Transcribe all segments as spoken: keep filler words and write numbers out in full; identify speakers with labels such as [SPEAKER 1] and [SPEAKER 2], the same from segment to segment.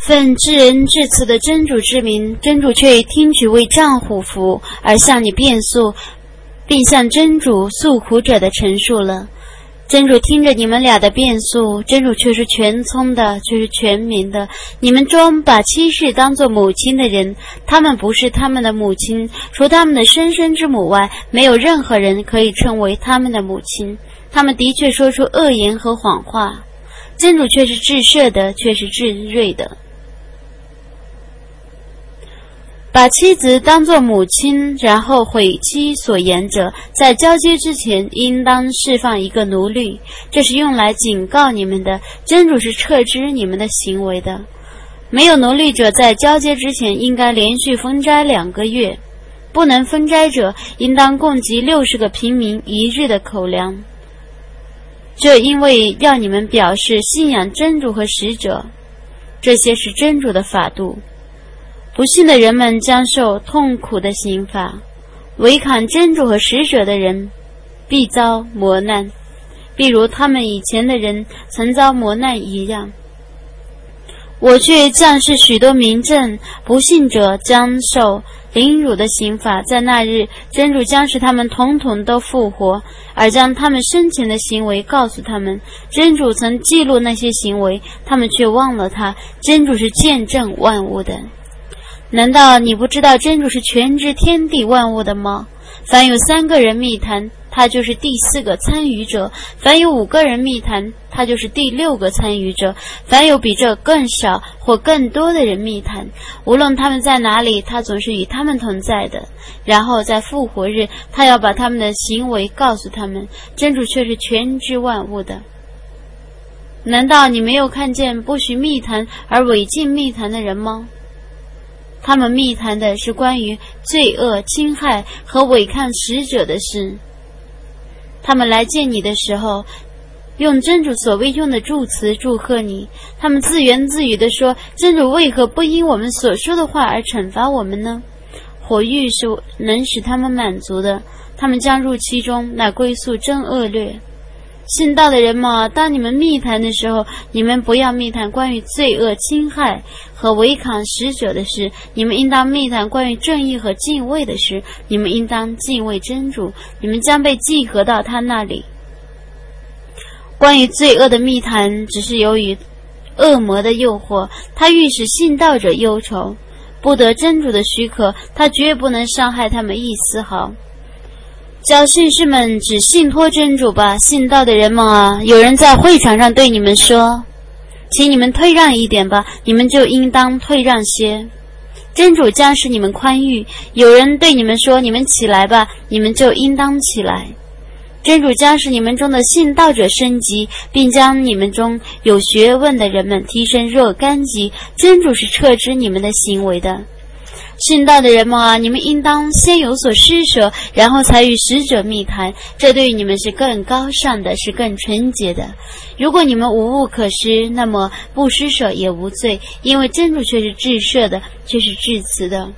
[SPEAKER 1] 奉至仁至慈的真主之名，真主却以听取为丈虎符而向你辩诉，并向真主诉苦者的陈述了。真主听着你们俩的辩诉，真主却是全聪的，却是全明的。你们中把妻室当作母亲的人，他们不是他们的母亲，除他们的生身之母外，没有任何人可以称为他们的母亲。他们的确说出恶言和谎话，真主却是至赦的，却是至睿的。把妻子当作母亲，然后毁妻所言者，在交接之前应当释放一个奴隶，这是用来警告你们的，真主是撤知你们的行为的。没有奴隶者在交接之前应该连续封斋两个月，不能封斋者应当供给六十个平民一日的口粮，这因为要你们表示信仰真主和使者，这些是真主的法度。不信的人们将受痛苦的刑罚，违抗真主和使者的人必遭磨难，譬如他们以前的人曾遭磨难一样。我却降示许多明证，不信者将受凌辱的刑罚。在那日，真主将使他们统统都复活，而将他们生前的行为告诉他们。真主曾记录那些行为，他们却忘了他。真主是见证万物的。难道你不知道真主是全知天地万物的吗？凡有三个人密谈，他就是第四个参与者；凡有五个人密谈，他就是第六个参与者；凡有比这更少或更多的人密谈，无论他们在哪里，他总是与他们同在的。然后在复活日，他要把他们的行为告诉他们。真主却是全知万物的。难道你没有看见不许密谈而违禁密谈的人吗？他们密谈的是关于罪恶、侵害和违抗使者的事。他们来见你的时候，用真主所未用的祝词祝贺你。他们自言自语地说，真主为何不因我们所说的话而惩罚我们呢？火狱是能使他们满足的，他们将入其中，那归宿真恶劣。信道的人们，当你们密谈的时候，你们不要密谈关于罪恶、侵害和违抗使者的事，你们应当密谈关于正义和敬畏的事。你们应当敬畏真主，你们将被集合到他那里。关于罪恶的密谈，只是由于恶魔的诱惑，他欲使信道者忧愁，不得真主的许可，他绝不能伤害他们一丝毫。叫信士们只信托真主吧，信道的人们啊，有人在会场上对你们说，请你们退让一点吧，你们就应当退让些，真主将使你们宽裕。有人对你们说，你们起来吧，你们就应当起来。真主将使你们中的信道者升级，并将你们中有学问的人们提升若干级。真主是撤知你们的行为的。信道的人们啊，你们应当先有所施舍，然后才与使者密谈，这对于你们是更高尚的，是更纯洁的。如果你们无物可施，那么不施舍也无罪，因为真主却是至赦的，却是至慈的。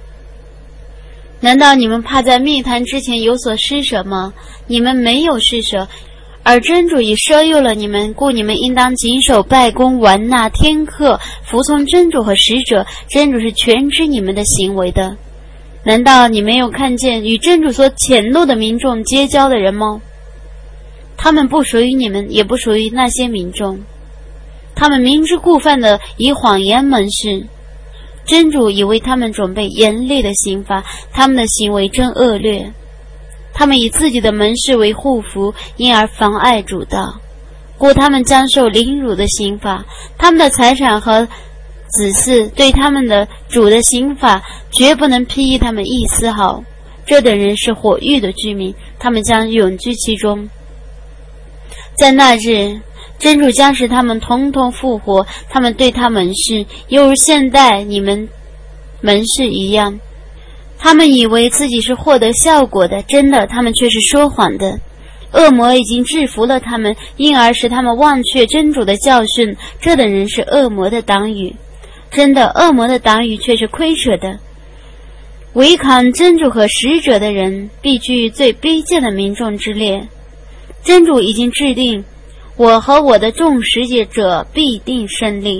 [SPEAKER 1] 难道你们怕在密谈之前有所施舍吗？你们没有施舍，而真主已赦宥了你们，故你们应当谨守拜功、完纳天课，服从真主和使者。真主是全知你们的行为的。难道你没有看见与真主所谴怒的民众结交的人吗？他们不属于你们，也不属于那些民众。他们明知故犯的以谎言盟誓，真主已为他们准备严厉的刑罚，他们的行为真恶劣。他们以自己的门市为护符，因而妨碍主道，故他们将受凌辱的刑罚。他们的财产和子嗣对他们的主的刑罚绝不能裨益他们一丝毫。这等人是火狱的居民，他们将永居其中。在那日，真主将使他们统统复活，他们对他们是犹如现代你们门市一样。他们以为自己是获得效果的，真的他们却是说谎的。恶魔已经制服了他们，因而使他们忘却真主的教训。这等人是恶魔的党羽，真的恶魔的党羽却是亏扯的。违抗真主和使者的人必居最卑贱的民众之列。真主已经制定，我和我的众使者必定胜利。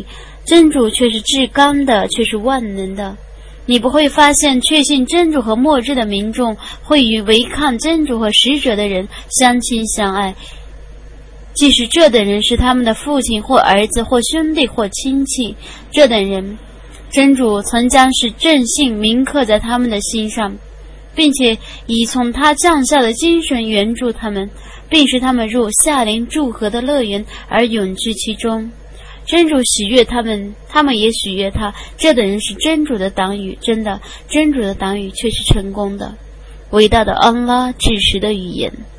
[SPEAKER 1] 真主却是至刚的，却是万能的。你不会发现确信真主和末日的民众会与违抗真主和使者的人相亲相爱，即使这等人是他们的父亲或儿子或兄弟或亲戚，这等人真主曾将是正信铭刻在他们的心上，并且以从他降下的精神援助他们，并使他们入夏林祝贺的乐园而永居其中。真主喜悦他们，他们也喜悦他，这等人是真主的党羽，真的，真主的党羽却是成功的。伟大的安拉至实的语言。